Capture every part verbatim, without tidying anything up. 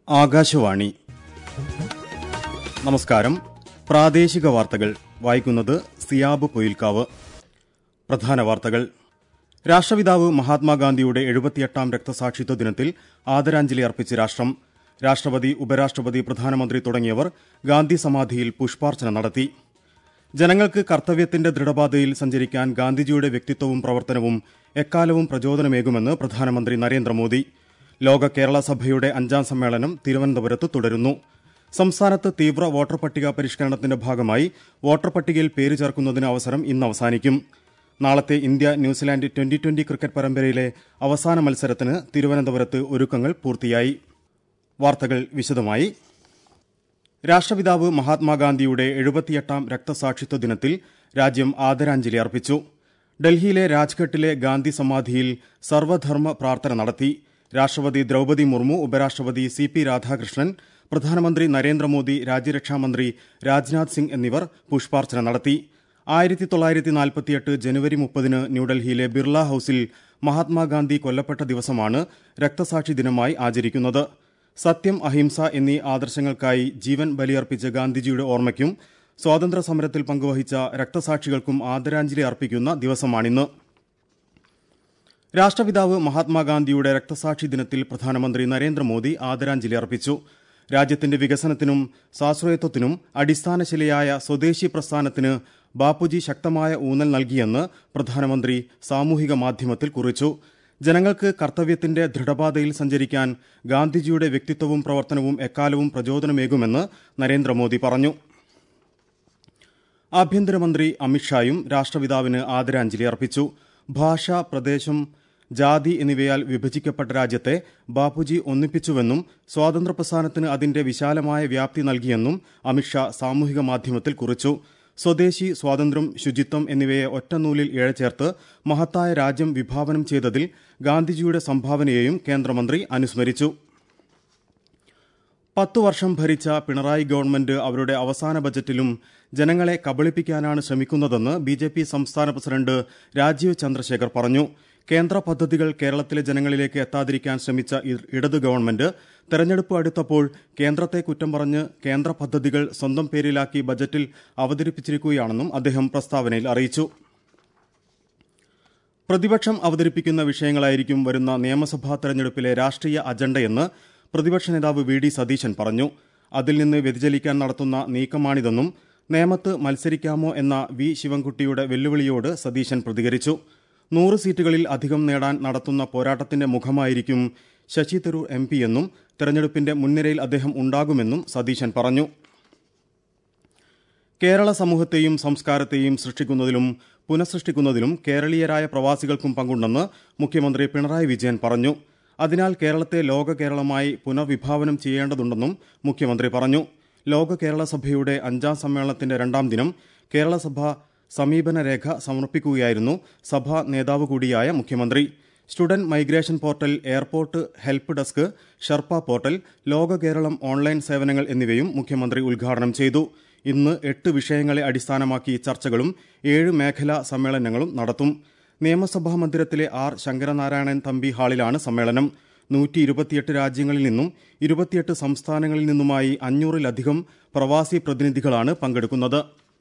ആകാശവാണി. നമസ്കാരം. പ്രാദേശിക വാർത്തകൾ വായിക്കുന്നത് സിയാബ് പൊയിൽക്കാവ്. പ്രധാന വാർത്തകൾ. രാഷ്ട്രപിതാവ് മഹാത്മാഗാന്ധിയുടെ എഴുപത്തിയെട്ടാം രക്തസാക്ഷിത്വ ദിനത്തിൽ ആദരാഞ്ജലി അർപ്പിച്ച് രാഷ്ട്രം. രാഷ്ട്രപതി, ഉപരാഷ്ട്രപതി, പ്രധാനമന്ത്രി തുടങ്ങിയവർ ഗാന്ധി സമാധിയിൽ പുഷ്പാർച്ചന നടത്തി. ജനങ്ങൾക്ക് കർത്തവ്യത്തിന്റെ ദൃഢപാതയിൽ സഞ്ചരിക്കാൻ ഗാന്ധിജിയുടെ വ്യക്തിത്വവും പ്രവർത്തനവും എക്കാലവും പ്രചോദനമേകുമെന്ന് പ്രധാനമന്ത്രി നരേന്ദ്രമോദി. ലോക കേരള സഭയുടെ അഞ്ചാം സമ്മേളനം തിരുവനന്തപുരത്ത് തുടരുന്നു. സംസ്ഥാനത്ത് തീവ്ര വോട്ടർ പട്ടിക പരിഷ്കരണത്തിന്റെ ഭാഗമായി വോട്ടർ പട്ടികയിൽ പേര് ചേർക്കുന്നതിന് അവസരം ഇന്ന് അവസാനിക്കും. നാളത്തെ India New Zealand twenty twenty cricket പരമ്പരയിലെ അവസാന മത്സരത്തിന് തിരുവനന്തപുരത്ത് ഒരുക്കങ്ങൾ പൂർത്തിയായി. വാർത്തകൾ വിശദമായി. രാഷ്ട്രപിതാവ് മഹാത്മാഗാന്ധിയുടെ എഴുപത്തിയെട്ടാം രക്തസാക്ഷിത്വ ദിനത്തിൽ രാജ്യം ആദരാഞ്ജലി അർപ്പിച്ചു. ഡൽഹിയിലെ രാജ്ഘട്ടിലെ ഗാന്ധി സമാധിയിൽ സർവധർമ്മ പ്രാർത്ഥന നടത്തി. രാഷ്ട്രപതി ദ്രൌപദി മുർമു, ഉപരാഷ്ട്രപതി സി പി രാധാകൃഷ്ണൻ, പ്രധാനമന്ത്രി നരേന്ദ്രമോദി, രാജ്യരക്ഷാമന്ത്രി രാജ്നാഥ് സിംഗ് എന്നിവർ പുഷ്പാർച്ചന നടത്തി. ആയിരത്തി തൊള്ളായിരത്തി നാൽപ്പത്തിയെട്ട് ജനുവരി മുപ്പതിന് ന്യൂഡൽഹിയിലെ ബിർള ഹൌസിൽ മഹാത്മാഗാന്ധി കൊല്ലപ്പെട്ട ദിവസമാണ് രക്തസാക്ഷി ദിനമായി ആചരിക്കുന്നത്. സത്യം, അഹിംസ എന്നീ ആദർശങ്ങൾക്കായി ജീവൻ ബലിയർപ്പിച്ച ഗാന്ധിജിയുടെ ഓർമ്മയ്ക്കും സ്വാതന്ത്ര്യ സമരത്തിൽ പങ്കുവഹിച്ച രക്തസാക്ഷികൾക്കും ആദരാഞ്ജലി അർപ്പിക്കുന്ന ദിവസമാണിന്ന്. രാഷ്ട്രപിതാവ് മഹാത്മാഗാന്ധിയുടെ രക്തസാക്ഷി ദിനത്തിൽ പ്രധാനമന്ത്രി നരേന്ദ്രമോദി ആദരാഞ്ജലി അർപ്പിച്ചു. രാജ്യത്തിന്റെ വികസനത്തിനും സ്വാശ്രയത്വത്തിനും അടിസ്ഥാനശിലയായ സ്വദേശി പ്രസ്ഥാനത്തിന് ബാപ്പുജി ശക്തമായ ഊന്നൽ നൽകിയെന്ന് പ്രധാനമന്ത്രി സാമൂഹിക മാധ്യമത്തിൽ കുറിച്ചു. ജനങ്ങൾക്ക് കർത്തവ്യത്തിന്റെ ദൃഢപാതയിൽ സഞ്ചരിക്കാൻ ഗാന്ധിജിയുടെ വ്യക്തിത്വവും പ്രവർത്തനവും എക്കാലവും പ്രചോദനമേകുമെന്ന് നരേന്ദ്രമോദി പറഞ്ഞു. ആഭ്യന്തരമന്ത്രി അമിത്ഷായും രാഷ്ട്രപിതാവിന് ആദരാഞ്ജലി അർപ്പിച്ചു. ഭാഷ, പ്രദേശം, ജാതി എന്നിവയാൽ വിഭജിക്കപ്പെട്ട രാജ്യത്തെ ബാപ്പുജി ഒന്നിപ്പിച്ചുവെന്നും സ്വാതന്ത്ര്യപ്രസ്ഥാനത്തിന് അതിന്റെ വിശാലമായ വ്യാപ്തി നൽകിയെന്നും അമിത്ഷാ സാമൂഹിക മാധ്യമത്തിൽ കുറിച്ചു. സ്വദേശി, സ്വാതന്ത്ര്യം, ശുചിത്വം എന്നിവയെ ഒറ്റനൂലിൽ ഇഴചേർത്ത് മഹത്തായ രാജ്യം വിഭാവനം ചെയ്തതിൽ ഗാന്ധിജിയുടെ സംഭാവനയെയും കേന്ദ്രമന്ത്രി അനുസ്മരിച്ചു. പത്തു വർഷം ഭരിച്ച പിണറായി ഗവൺമെന്റ് അവരുടെ അവസാന ബജറ്റിലും ജനങ്ങളെ കബളിപ്പിക്കാനാണ് ശ്രമിക്കുന്നതെന്ന് ബി ജെ പി സംസ്ഥാന പ്രസിഡന്റ് രാജീവ് ചന്ദ്രശേഖർ പറഞ്ഞു. കേന്ദ്ര പദ്ധതികൾ കേരളത്തിലെ ജനങ്ങളിലേക്ക് എത്താതിരിക്കാൻ ശ്രമിച്ച ഇടത് ഗവൺമെന്റ് തെരഞ്ഞെടുപ്പ് അടുത്തപ്പോൾ കേന്ദ്രത്തെ കുറ്റം പറഞ്ഞ് കേന്ദ്ര പദ്ധതികൾ സ്വന്തം പേരിലാക്കി ബജറ്റിൽ അവതരിപ്പിച്ചിരിക്കുകയാണെന്നും അദ്ദേഹം പ്രസ്താവനയിൽ അറിയിച്ചു. പ്രതിപക്ഷം അവതരിപ്പിക്കുന്ന വിഷയങ്ങളായിരിക്കും വരുന്ന നിയമസഭാ തെരഞ്ഞെടുപ്പിലെ രാഷ്ട്രീയ അജണ്ടയെന്ന് പ്രതിപക്ഷ നേതാവ് വി ഡി സതീശൻ പറഞ്ഞു. അതിൽ നിന്ന് വ്യതിചലിക്കാൻ നടത്തുന്ന നീക്കമാണിതെന്നും നേമത്ത് മത്സരിക്കാമോ എന്ന വി ശിവൻകുട്ടിയുടെ വെല്ലുവിളിയോട് സതീശൻ പ്രതികരിച്ചു. നൂറ് സീറ്റുകളിൽ അധികം നേടാൻ നടത്തുന്ന പോരാട്ടത്തിന്റെ മുഖമായിരിക്കും ശശി തരൂർ എം പി എന്നും തെരഞ്ഞെടുപ്പിന്റെ മുൻനിരയിൽ അദ്ദേഹം ഉണ്ടാകുമെന്നും സതീശൻ പറഞ്ഞു. കേരള സമൂഹത്തെയും സംസ്കാരത്തെയും സൃഷ്ടിക്കുന്നതിലും പുനഃസൃഷ്ടിക്കുന്നതിലും കേരളീയരായ പ്രവാസികൾക്കും പങ്കുണ്ടെന്ന് മുഖ്യമന്ത്രി പിണറായി വിജയൻ പറഞ്ഞു. അതിനാൽ കേരളത്തെ ലോക കേരളമായി പുനർവിഭാവനം ചെയ്യേണ്ടതുണ്ടെന്നും മുഖ്യമന്ത്രി പറഞ്ഞു. ലോക കേരള സഭയുടെ അഞ്ചാം സമ്മേളനത്തിന്റെ രണ്ടാം ദിനം കേരളസഭ സമീപന രേഖ സമർപ്പിക്കുകയായിരുന്നു സഭാ നേതാവ് കൂടിയായ മുഖ്യമന്ത്രി. Student migration portal, airport help desk, Sherpa portal, ലോക കേരളം ഓൺലൈൻ സേവനങ്ങൾ എന്നിവയും മുഖ്യമന്ത്രി ഉദ്ഘാടനം ചെയ്തു. ഇന്ന് എട്ട് വിഷയങ്ങളെ അടിസ്ഥാനമാക്കി ചർച്ചകളും ഏഴ് മേഖലാ സമ്മേളനങ്ങളും നടത്തും. നിയമസഭാ മന്ദിരത്തിലെ ആർ ശങ്കരനാരായണൻ തമ്പി ഹാളിലാണ് സമ്മേളനം. നൂറ്റി ഇരുപത്തിയെട്ട് രാജ്യങ്ങളിൽ നിന്നും ഇരുപത്തിയെട്ട് സംസ്ഥാനങ്ങളിൽ നിന്നുമായി അഞ്ഞൂറിലധികം പ്രവാസി പ്രതിനിധികളാണ് പങ്കെടുക്കുന്നത്.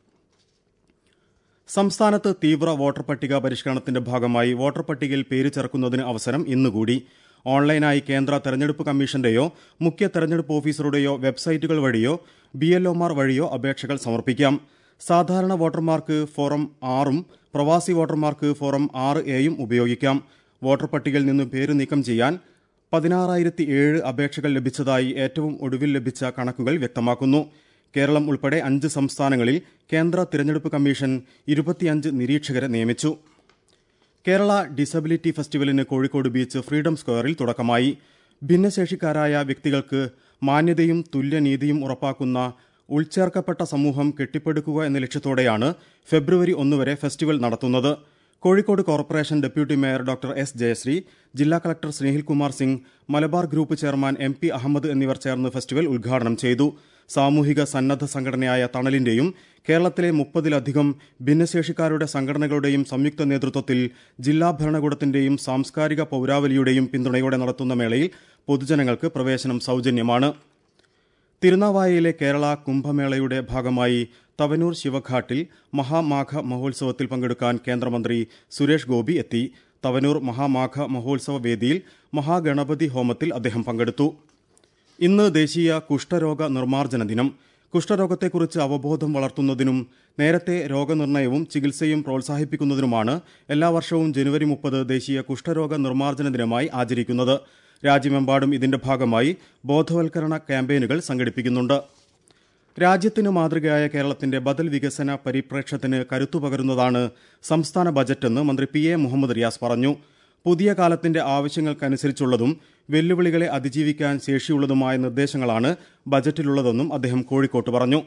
സംസ്ഥാനത്ത് തീവ്ര വോട്ടർ പട്ടിക പരിഷ്കരണത്തിന്റെ ഭാഗമായി വോട്ടർ പട്ടികയിൽ പേര് ചേർക്കുന്നതിന് അവസരം ഇന്നുകൂടി. ഓൺലൈനായി കേന്ദ്ര തെരഞ്ഞെടുപ്പ് കമ്മീഷന്റെയോ മുഖ്യ തെരഞ്ഞെടുപ്പ് ഓഫീസറുടെയോ വെബ്സൈറ്റുകൾ വഴിയോ ബി എൽ ഒമാർ വഴിയോ അപേക്ഷകൾ സമർപ്പിക്കാം. സാധാരണ വോട്ടർമാർക്ക് ഫോറം ആറും പ്രവാസി വോട്ടർമാർക്ക് ഫോറം ആറ് എയും ഉപയോഗിക്കാം. വോട്ടർ പട്ടികയിൽ നിന്ന് പേര് നീക്കം ചെയ്യാൻ പതിനാറായിരത്തി ഏഴ് അപേക്ഷകൾ ലഭിച്ചതായി ഏറ്റവും ഒടുവിൽ ലഭിച്ച കണക്കുകൾ വ്യക്തമാക്കുന്നു. കേരളം ഉൾപ്പെടെ അഞ്ച് സംസ്ഥാനങ്ങളിൽ കേന്ദ്ര തിരഞ്ഞെടുപ്പ് കമ്മീഷൻ ഇരുപത്തിയഞ്ച് നിരീക്ഷകരെ നിയമിച്ചു. കേരള ഡിസബിലിറ്റി ഫെസ്റ്റിവലിന് കോഴിക്കോട് ബീച്ച് ഫ്രീഡം സ്ക്വയറിൽ തുടക്കമായി. ഭിന്നശേഷിക്കാരായ വ്യക്തികൾക്ക് മാന്യതയും തുല്യനീതിയും ഉറപ്പാക്കുന്ന ഉൾച്ചേർക്കപ്പെട്ട സമൂഹം കെട്ടിപ്പടുക്കുക എന്ന ലക്ഷ്യത്തോടെയാണ് ഫെബ്രുവരി ഒന്ന് വരെ ഫെസ്റ്റിവൽ നടത്തുന്നത്. Kozhikode corporation deputy mayor doctor S Jayasree, ജില്ലാ collector Snehil Kumar Singh, Malabar group chairman M P Ahammed എന്നിവർ ചേർന്ന് ഫെസ്റ്റിവൽ ഉദ്ഘാടനം ചെയ്തു. സാമൂഹിക സന്നദ്ധ സംഘടനയായ തണലിന്റെയും കേരളത്തിലെ മുപ്പതിലധികം ഭിന്നശേഷിക്കാരുടെ സംഘടനകളുടെയും സംയുക്ത നേതൃത്വത്തിൽ ജില്ലാ ഭരണകൂടത്തിന്റെയും സാംസ്കാരിക പൌരാവലിയുടെയും പിന്തുണയോടെ നടത്തുന്ന മേളയിൽ പൊതുജനങ്ങൾക്ക് പ്രവേശനം സൌജന്യമാണ്. തിരുനാവായയിലെ കേരള കുംഭമേളയുടെ ഭാഗമായി തവനൂർ ശിവഘാട്ടിൽ മഹാമാഘ മഹോത്സവത്തിൽ പങ്കെടുക്കാൻ കേന്ദ്രമന്ത്രി സുരേഷ് ഗോപി എത്തി. തവനൂർ മഹാമാഘ മഹോത്സവ വേദിയിൽ മഹാഗണപതി ഹോമത്തിൽ അദ്ദേഹം പങ്കെടുത്തു. ഇന്ന് ദേശീയ കുഷ്ഠരോഗ നിർമ്മാർജ്ജന ദിനം. കുഷ്ഠരോഗത്തെക്കുറിച്ച് അവബോധം വളർത്തുന്നതിനും നേരത്തെ രോഗനിർണയവും ചികിത്സയും പ്രോത്സാഹിപ്പിക്കുന്നതിനുമാണ് എല്ലാ വർഷവും ജനുവരി മുപ്പത് ദേശീയ കുഷ്ഠരോഗ നിർമ്മാർജ്ജന ദിനമായി ആചരിക്കുന്നത്. രാജ്യമെമ്പാടും ഇതിന്റെ ഭാഗമായി ബോധവൽക്കരണ ക്യാമ്പയിനുകൾ സംഘടിപ്പിക്കുന്നുണ്ട്. രാജ്യത്തിന് മാതൃകയായ കേരളത്തിന്റെ ബദൽ വികസന പരിപ്രേക്ഷ്യത്തിന് കരുത്തുപകരുന്നതാണ് സംസ്ഥാന ബജറ്റെന്ന് മന്ത്രി പി എ മുഹമ്മദ് റിയാസ് പറഞ്ഞു. പുതിയ കാലത്തിന്റെ ആവശ്യങ്ങൾക്കനുസരിച്ചുള്ളതും വെല്ലുവിളികളെ അതിജീവിക്കാൻ ശേഷിയുള്ളതുമായ നിർദ്ദേശങ്ങളാണ് ബജറ്റിലുള്ളതെന്നും അദ്ദേഹം കോഴിക്കോട്ട് പറഞ്ഞു.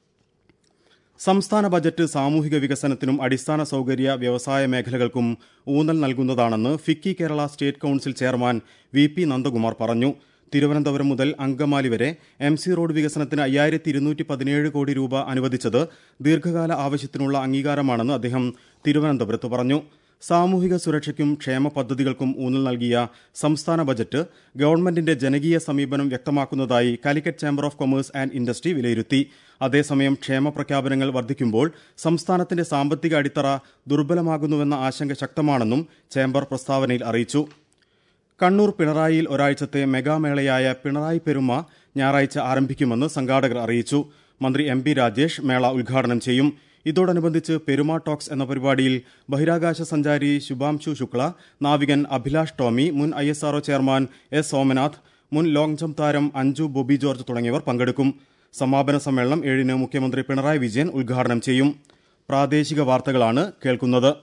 സംസ്ഥാന ബജറ്റ് സാമൂഹിക വികസനത്തിനും അടിസ്ഥാന സൌകര്യ വ്യവസായ മേഖലകൾക്കും ഊന്നൽ നൽകുന്നതാണെന്ന് FICCI Kerala state council chairman V P Nandakumar പറഞ്ഞു. തിരുവനന്തപുരം മുതൽ അങ്കമാലി വരെ എം സി റോഡ് വികസനത്തിന് അയ്യായിരത്തി ഇരുന്നൂറ്റി പതിനേഴ് കോടി രൂപ അനുവദിച്ചത് ദീർഘകാല ആവശ്യത്തിനുള്ള അംഗീകാരമാണെന്ന് അദ്ദേഹം തിരുവനന്തപുരത്ത് പറഞ്ഞു. സാമൂഹിക സുരക്ഷയ്ക്കും ക്ഷേമ പദ്ധതികൾക്കും ഊന്നൽ നൽകിയ സംസ്ഥാന ബജറ്റ് ഗവൺമെന്റിന്റെ ജനകീയ സമീപനം വ്യക്തമാക്കുന്നതായി Calicut chamber of commerce and industry വിലയിരുത്തി. അതേസമയം ക്ഷേമ പ്രഖ്യാപനങ്ങൾ വർദ്ധിക്കുമ്പോൾ സംസ്ഥാനത്തിന്റെ സാമ്പത്തിക അടിത്തറ ദുർബലമാകുന്നുവെന്ന ആശങ്ക ശക്തമാണെന്നും ചേംബർ പ്രസ്താവനയിൽ അറിയിച്ചു. കണ്ണൂർ പിണറായിയിൽ ഒരാഴ്ചത്തെ മെഗാമേളയായ പിണറായി പെരുമ ഞായറാഴ്ച ആരംഭിക്കുമെന്ന് സംഘാടകർ അറിയിച്ചു. മന്ത്രി എം പി രാജേഷ് മേള ഉദ്ഘാടനം ചെയ്യും. ഇതോടനുബന്ധിച്ച് പെരുമ ടോക്സ് എന്ന പരിപാടിയിൽ ബഹിരാകാശ സഞ്ചാരി ശുഭാംശു ശുക്ല, നാവികൻ അഭിലാഷ് ടോമി, മുൻ I S R O chairman S Somanath, മുൻ ലോങ് ജംപ് താരം അഞ്ജു ബോബി ജോർജ് തുടങ്ങിയവർ പങ്കെടുക്കും. സമാപന സമ്മേളനം ഏഴിന് മുഖ്യമന്ത്രി പിണറായി വിജയൻ ഉദ്ഘാടനം ചെയ്യും. പ്രാദേശിക വാർത്തകളാണ് കേൾക്കുന്നത്.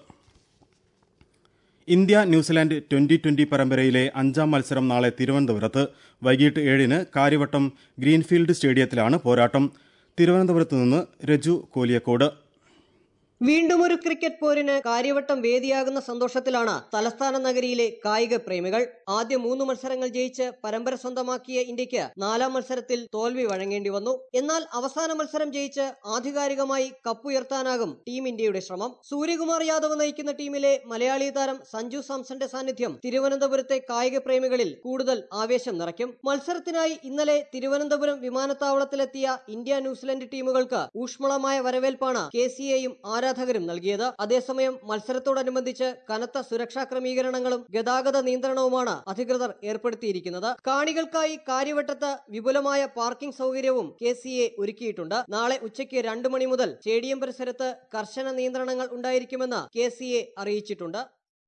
ഇന്ത്യ ന്യൂസിലാൻഡ് ട്വന്റി ട്വന്റി പരമ്പരയിലെ അഞ്ചാം മത്സരം നാളെ തിരുവനന്തപുരത്ത് വൈകിട്ട് ഏഴിന് കാര്യവട്ടം ഗ്രീൻഫീൽഡ് സ്റ്റേഡിയത്തിലാണ് പോരാട്ടം. തിരുവനന്തപുരത്ത് നിന്ന് രജു കോലിയക്കോട്. വീണ്ടും ഒരു ക്രിക്കറ്റ് പോരിന് കാര്യവട്ടം വേദിയാകുന്ന സന്തോഷത്തിലാണ് തലസ്ഥാന നഗരിയിലെ കായിക പ്രേമികൾ. ആദ്യ മൂന്ന് മത്സരങ്ങൾ ജയിച്ച് പരമ്പര സ്വന്തമാക്കിയ ഇന്ത്യക്ക് നാലാം മത്സരത്തിൽ തോൽവി വഴങ്ങേണ്ടി വന്നു. എന്നാൽ അവസാന മത്സരം ജയിച്ച് ആധികാരികമായി കപ്പുയർത്താനാകും ടീം ഇന്ത്യയുടെ ശ്രമം. സൂര്യകുമാർ യാദവ് നയിക്കുന്ന ടീമിലെ മലയാളി താരം സഞ്ജു സാംസന്റെ സാന്നിധ്യം തിരുവനന്തപുരത്തെ കായിക പ്രേമികളിൽ കൂടുതൽ ആവേശം നിറയ്ക്കും. മത്സരത്തിനായി ഇന്നലെ തിരുവനന്തപുരം വിമാനത്താവളത്തിലെത്തിയ ഇന്ത്യ ന്യൂസിലൻഡ് ടീമുകൾക്ക് ഊഷ്മളമായ വരവേൽപ്പാണ് കെ സി എയും ആരാധകരും നൽകിയത്. അതേസമയം മത്സരത്തോടനുബന്ധിച്ച് കനത്ത സുരക്ഷാ ക്രമീകരണങ്ങളും ഗതാഗത നിയന്ത്രണവുമാണ് അധികൃതർ ഏർപ്പെടുത്തിയിരിക്കുന്നത്. കാണികൾക്കായി കാര്യവട്ടത്ത് വിപുലമായ പാർക്കിംഗ് സൗകര്യവും കെ സി എ ഒരുക്കിയിട്ടുണ്ട്. നാളെ ഉച്ചയ്ക്ക് രണ്ടു മണി മുതൽ സ്റ്റേഡിയം പരിസരത്ത് കർശന നിയന്ത്രണങ്ങൾ ഉണ്ടായിരിക്കുമെന്ന് കെ സി എ അറിയിച്ചിട്ടുണ്ട്.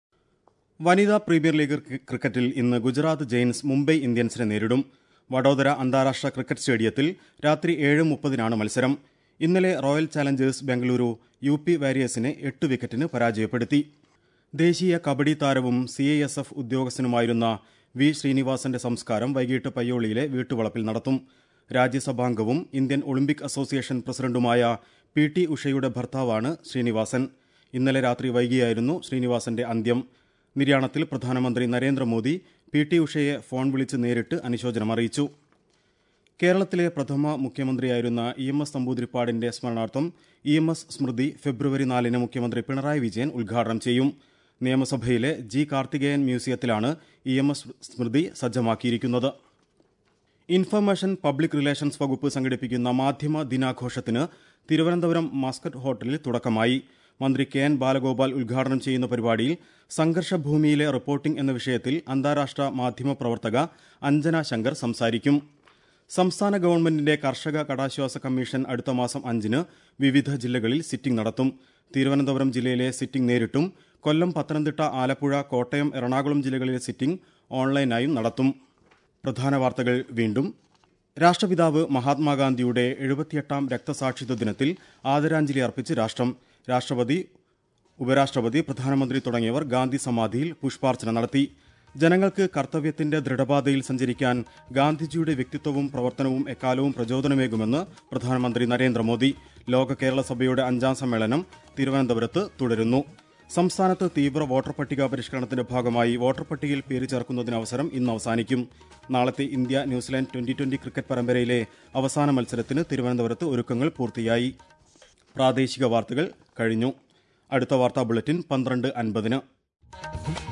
വനിതാ പ്രീമിയർ ലീഗ് ക്രിക്കറ്റിൽ ഇന്ന് ഗുജറാത്ത് ജയന്റ്സ് മുംബൈ ഇന്ത്യൻസിനെ നേരിടും. വഡോദര അന്താരാഷ്ട്ര ക്രിക്കറ്റ് സ്റ്റേഡിയത്തിൽ രാത്രി ഏഴ് മുപ്പതിനാണ് മത്സരം. ഇന്നലെ Royal Challengers Bengaluru U P വാരിയേഴ്സിനെ എട്ട് വിക്കറ്റിന് പരാജയപ്പെടുത്തി. ദേശീയ കബഡി താരവും സി ഐ എസ് എഫ് ഉദ്യോഗസ്ഥനുമായിരുന്ന വി ശ്രീനിവാസന്റെ സംസ്കാരം വൈകിട്ട് പയ്യോളിയിലെ വീട്ടുവളപ്പിൽ നടത്തും. രാജ്യസഭാംഗവും ഇന്ത്യൻ ഒളിമ്പിക് അസോസിയേഷൻ പ്രസിഡന്റുമായ പി ടി ഉഷയുടെ ഭർത്താവാണ് ശ്രീനിവാസൻ. ഇന്നലെ രാത്രി വൈകിയായിരുന്നു ശ്രീനിവാസന്റെ അന്ത്യം. നിര്യാണത്തിൽ പ്രധാനമന്ത്രി നരേന്ദ്രമോദി പി ടി ഉഷയെ ഫോൺ വിളിച്ച് നേരിട്ട് അനുശോചനം അറിയിച്ചു. കേരളത്തിലെ പ്രഥമ മുഖ്യമന്ത്രിയായിരുന്ന ഇ എം എസ് നമ്പൂതിരിപ്പാടിന്റെ സ്മരണാർത്ഥം ഇ എം എസ് സ്മൃതി ഫെബ്രുവരി നാലിന് മുഖ്യമന്ത്രി പിണറായി വിജയൻ ഉദ്ഘാടനം ചെയ്യും. നിയമസഭയിലെ ജി കാർത്തികേയൻ മ്യൂസിയത്തിലാണ് ഇ എം എസ് സ്മൃതി സജ്ജമാക്കിയിരിക്കുന്നത്. ഇൻഫർമേഷൻ പബ്ലിക് റിലേഷൻസ് വകുപ്പ് സംഘടിപ്പിക്കുന്ന മാധ്യമ ദിനാഘോഷത്തിന് തിരുവനന്തപുരം മസ്കറ്റ് ഹോട്ടലിൽ തുടക്കമായി. മന്ത്രി കെ എൻ ബാലഗോപാൽ ഉദ്ഘാടനം ചെയ്യുന്ന പരിപാടിയിൽ സംഘർഷഭൂമിയിലെ റിപ്പോർട്ടിംഗ് എന്ന വിഷയത്തിൽ അന്താരാഷ്ട്ര മാധ്യമ പ്രവർത്തക അഞ്ജന ശങ്കർ സംസാരിക്കും. സംസ്ഥാന ഗവൺമെന്റിന്റെ കർഷക കടാശ്വാസ കമ്മീഷൻ അടുത്ത മാസം അഞ്ചിന് വിവിധ ജില്ലകളിൽ സിറ്റിംഗ് നടത്തും. തിരുവനന്തപുരം ജില്ലയിലെ സിറ്റിംഗ് നേരിട്ടും കൊല്ലം, പത്തനംതിട്ട, ആലപ്പുഴ, കോട്ടയം, എറണാകുളം ജില്ലകളിലെ സിറ്റിംഗ് ഓൺലൈനായും നടത്തും. പ്രധാന വാർത്തകൾ വീണ്ടും. രാഷ്ട്രപിതാവ് മഹാത്മാഗാന്ധിയുടെ എഴുപത്തിയെട്ടാം രക്തസാക്ഷിത്വ ദിനത്തിൽ ആദരാഞ്ജലി അർപ്പിച്ച് രാഷ്ട്രം. രാഷ്ട്രപതി, ഉപരാഷ്ട്രപതി, പ്രധാനമന്ത്രി തുടങ്ങിയവർ ഗാന്ധി സമാധിയിൽ പുഷ്പാർച്ചന നടത്തി. ജനങ്ങൾക്ക് കർത്തവ്യത്തിന്റെ ദൃഢപാതയിൽ സഞ്ചരിക്കാൻ ഗാന്ധിജിയുടെ വ്യക്തിത്വവും പ്രവർത്തനവും എക്കാലവും പ്രചോദനമേകുമെന്ന് പ്രധാനമന്ത്രി നരേന്ദ്രമോദി. ലോക കേരള സഭയുടെ അഞ്ചാം സമ്മേളനം തിരുവനന്തപുരത്ത് തുടരുന്നു. സംസ്ഥാനത്ത് തീവ്ര വോട്ടർ പട്ടിക പരിഷ്കരണത്തിന്റെ ഭാഗമായി വോട്ടർ പട്ടികയിൽ പേര് ചേർക്കുന്നതിന് അവസരം ഇന്ന് അവസാനിക്കും. നാളത്തെ India New Zealand twenty twenty cricket പരമ്പരയിലെ അവസാന മത്സരത്തിന് തിരുവനന്തപുരത്ത് ഒരുക്കങ്ങൾ പൂർത്തിയായി. പ്രാദേശിക വാർത്തകൾ കഴിഞ്ഞു. അടുത്ത വാർത്താ ബുള്ളറ്റിൻ പന്ത്രണ്ട് അൻപതിന്.